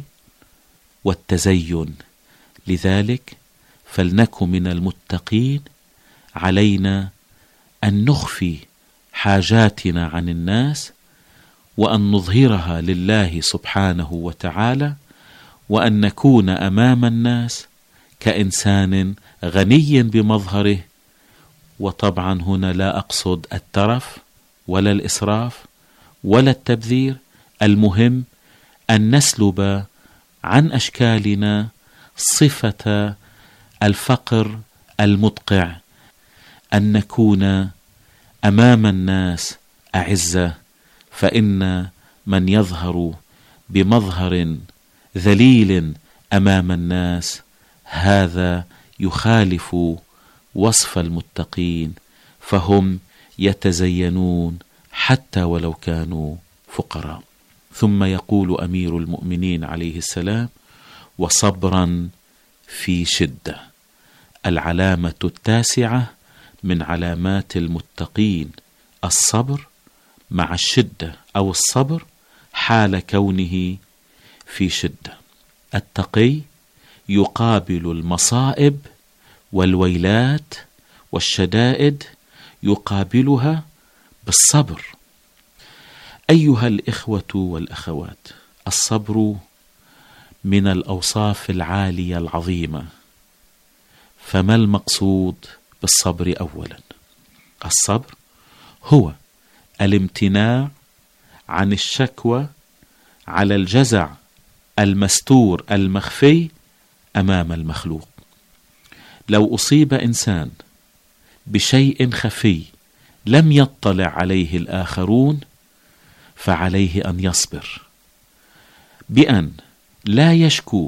والتزين. لذلك فلنكن من المتقين. علينا أن نخفي حاجاتنا عن الناس، وأن نظهرها لله سبحانه وتعالى، وأن نكون أمام الناس كإنسان غني بمظهره. وطبعا هنا لا أقصد الترف ولا الإسراف ولا التبذير. المهم أن نسلب عن أشكالنا صفة الفقر المدقع، أن نكون أمام الناس أعزة. فإن من يظهر بمظهر ذليل أمام الناس هذا يخالف وصف المتقين، فهم يتزينون حتى ولو كانوا فقراء. ثم يقول أمير المؤمنين عليه السلام: وصبرا في شدة. العلامة التاسعة من علامات المتقين الصبر مع الشدة، أو الصبر حال كونه في شدة. التقي يقابل المصائب والويلات والشدائد، يقابلها بالصبر. أيها الإخوة والأخوات، الصبر من الأوصاف العالية العظيمة، فما المقصود بالصبر؟ أولا، الصبر هو الامتناع عن الشكوى على الجزع المستور المخفي أمام المخلوق. لو أصيب إنسان بشيء خفي لم يطلع عليه الآخرون فعليه أن يصبر بأن لا يشكو.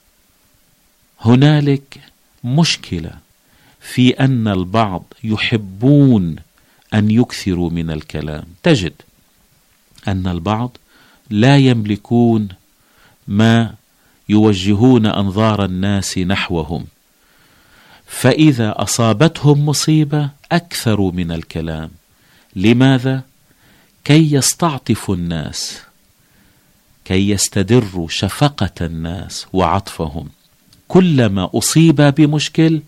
هنالك مشكلة في أن البعض يحبون أن يكثروا من الكلام. تجد أن البعض لا يملكون ما يوجهون أنظار الناس نحوهم، فإذا أصابتهم مصيبة أكثروا من الكلام. لماذا؟ كي يستعطفوا الناس، كي يستدروا شفقة الناس وعطفهم. كلما أصيب بمشكل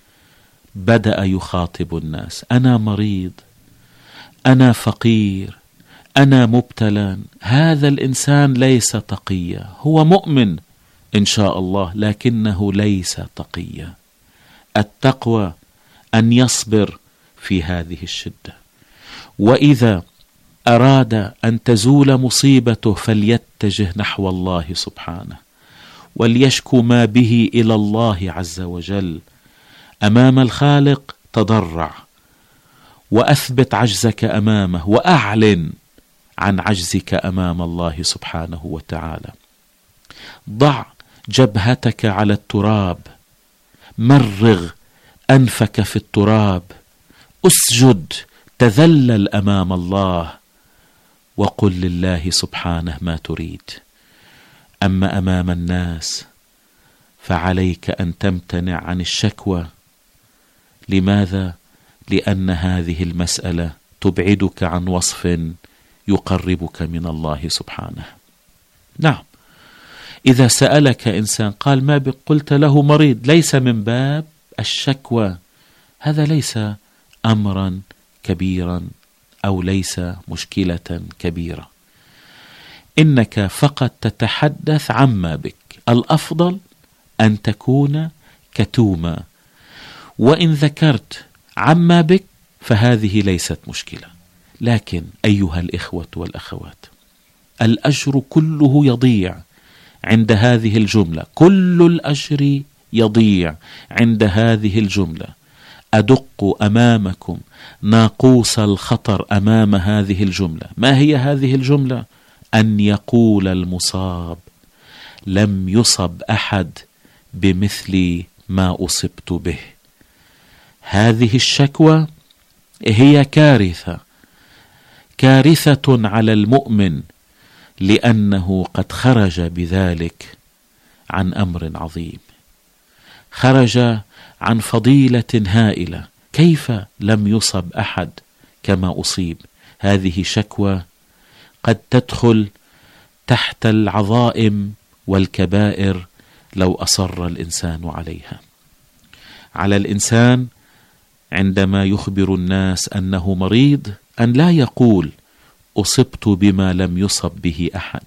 بدأ يخاطب الناس: أنا مريض، أنا فقير، أنا مبتلى. هذا الإنسان ليس تقيا، هو مؤمن إن شاء الله لكنه ليس تقيا. التقوى أن يصبر في هذه الشدة، وإذا أراد أن تزول مصيبته فليتجه نحو الله سبحانه وليشكو ما به إلى الله عز وجل. أمام الخالق تضرع وأثبت عجزك أمامه وأعلن عن عجزك أمام الله سبحانه وتعالى. ضع جبهتك على التراب، مرغ أنفك في التراب، أسجد، تذلل أمام الله وقل لله سبحانه ما تريد. أما أمام الناس فعليك أن تمتنع عن الشكوى. لماذا؟ لأن هذه المسألة تبعدك عن وصف يقربك من الله سبحانه. نعم، إذا سألك إنسان قال ما بك قلت له مريض، ليس من باب الشكوى، هذا ليس أمرا كبيرا أو ليس مشكلة كبيرة، إنك فقط تتحدث عما بك. الأفضل أن تكون كتوما، وإن ذكرت عما بك فهذه ليست مشكلة. لكن أيها الإخوة والأخوات، الأجر كله يضيع عند هذه الجملة، كل الأجر يضيع عند هذه الجملة. أدق أمامكم ناقوس الخطر أمام هذه الجملة. ما هي هذه الجملة؟ أن يقول المصاب: لم يصب أحد بمثل ما أصبت به. هذه الشكوى هي كارثة، كارثة على المؤمن، لأنه قد خرج بذلك عن أمر عظيم، خرج عن فضيلة هائلة. كيف لم يصب أحد كما أصيب؟ هذه شكوى قد تدخل تحت العظائم والكبائر لو أصر الإنسان عليها. على الإنسان عندما يخبر الناس أنه مريض أن لا يقول أصبت بما لم يصب به أحد،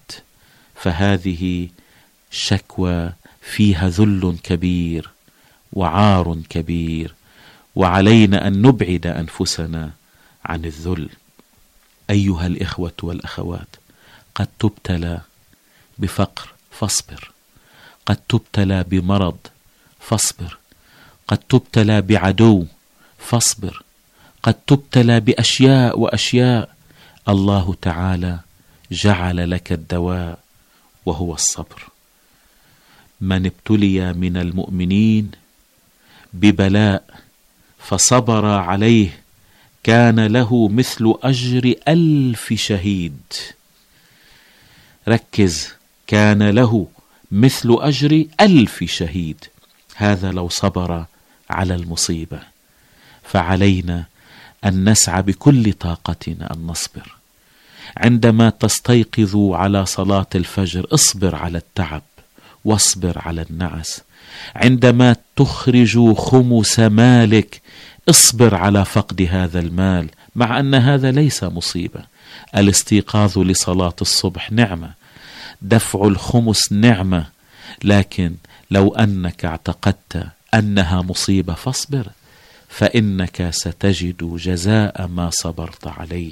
فهذه شكوى فيها ذل كبير وعار كبير، وعلينا أن نبعد أنفسنا عن الذل. أيها الإخوة والأخوات، قد تبتلى بفقر فاصبر، قد تبتلى بمرض فاصبر، قد تبتلى بعدو فاصبر، قد تبتلى بأشياء وأشياء. الله تعالى جعل لك الدواء وهو الصبر. من ابتلي من المؤمنين ببلاء فصبر عليه كان له مثل أجر 1000 شهيد. ركز، كان له مثل أجر 1000 شهيد. هذا لو صبر على المصيبة. فعلينا أن نسعى بكل طاقتنا أن نصبر. عندما تستيقظ على صلاة الفجر اصبر على التعب واصبر على النعس. عندما تخرج خمس مالك اصبر على فقد هذا المال، مع أن هذا ليس مصيبة. الاستيقاظ لصلاة الصبح نعمة، دفع الخمس نعمة، لكن لو أنك اعتقدت أنها مصيبة فاصبر، فإنك ستجد جزاء ما صبرت عليه.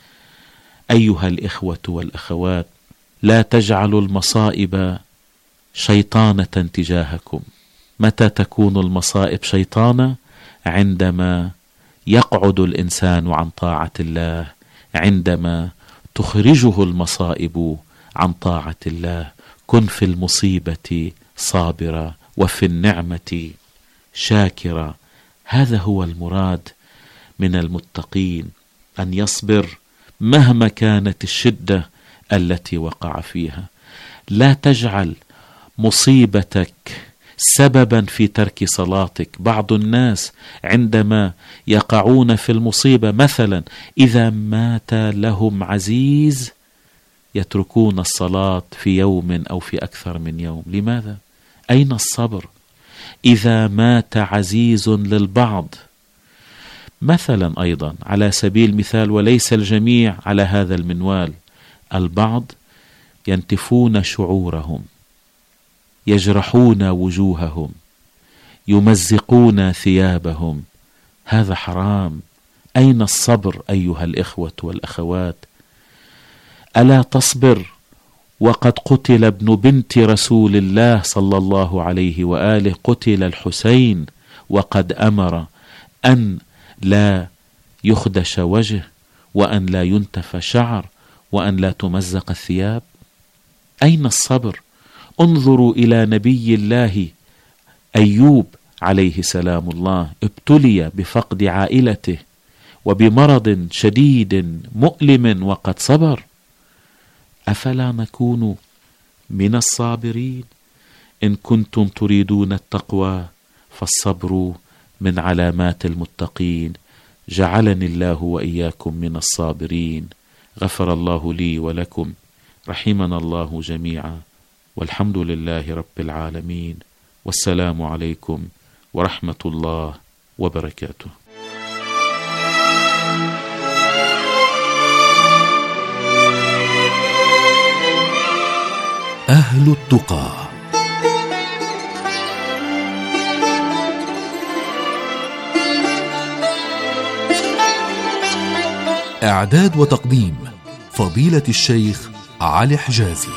أيها الإخوة والأخوات، لا تجعلوا المصائب شيطانة تجاهكم. متى تكون المصائب شيطانة؟ عندما يقعد الإنسان عن طاعة الله، عندما تخرجه المصائب عن طاعة الله. كن في المصيبة صابرا وفي النعمة شاكرا. هذا هو المراد من المتقين، أن يصبر مهما كانت الشدة التي وقع فيها. لا تجعل مصيبتك سببا في ترك صلاتك. بعض الناس عندما يقعون في المصيبة، مثلا إذا مات لهم عزيز، يتركون الصلاة في يوم أو في أكثر من يوم. لماذا؟ أين الصبر؟ إذا مات عزيز للبعض مثلا، أيضا على سبيل المثال وليس الجميع على هذا المنوال، البعض ينتفون شعورهم، يجرحون وجوههم، يمزقون ثيابهم. هذا حرام. أين الصبر أيها الإخوة والأخوات؟ ألا تصبر وقد قتل ابن بنت رسول الله صلى الله عليه وآله، قتل الحسين، وقد أمر أن لا يخدش وجه، وأن لا ينتف شعر، وأن لا تمزق الثياب. أين الصبر؟ انظروا إلى نبي الله أيوب عليه سلام الله، ابتلي بفقد عائلته وبمرض شديد مؤلم وقد صبر. أفلا نكون من الصابرين؟ إن كنتم تريدون التقوى فالصبر من علامات المتقين. جعلني الله وإياكم من الصابرين. غفر الله لي ولكم، رحمنا الله جميعا، والحمد لله رب العالمين، والسلام عليكم ورحمة الله وبركاته. أهل التقى. إعداد وتقديم فضيلة الشيخ علي حجازي.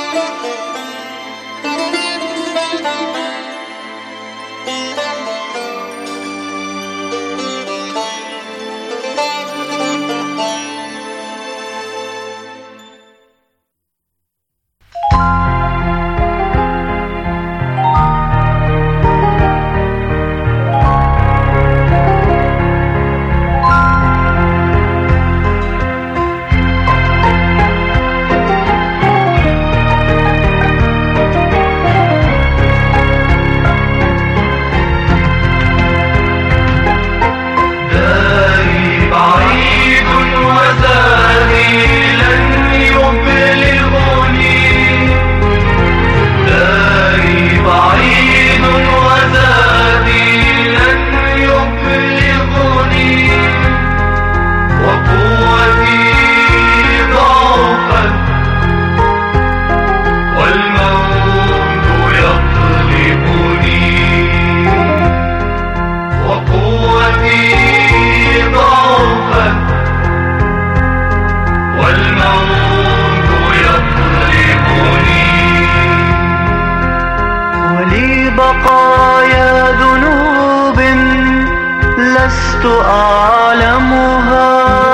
بقايا ذنوب لست أعلمها،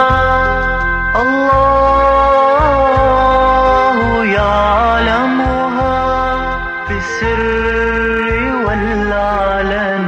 الله يعلمها في السر والعلن.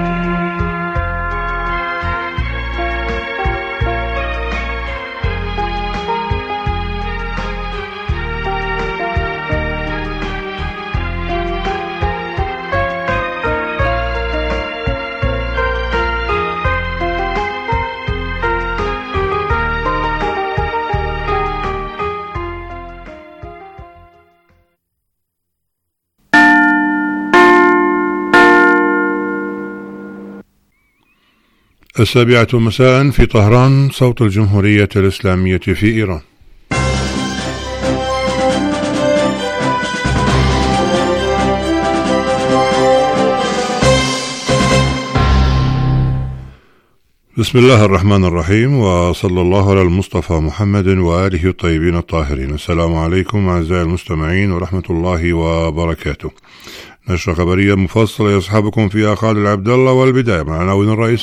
السابعة مساء في طهران، صوت الجمهورية الإسلامية في إيران. بسم الله الرحمن الرحيم، وصلى الله على المصطفى محمد وآله الطيبين الطاهرين. السلام عليكم أعزائي المستمعين ورحمة الله وبركاته. نشرة خبرية مفصلة يصحبكم فيها خالد عبد الله، والبداية مع العناوين الرئيسية.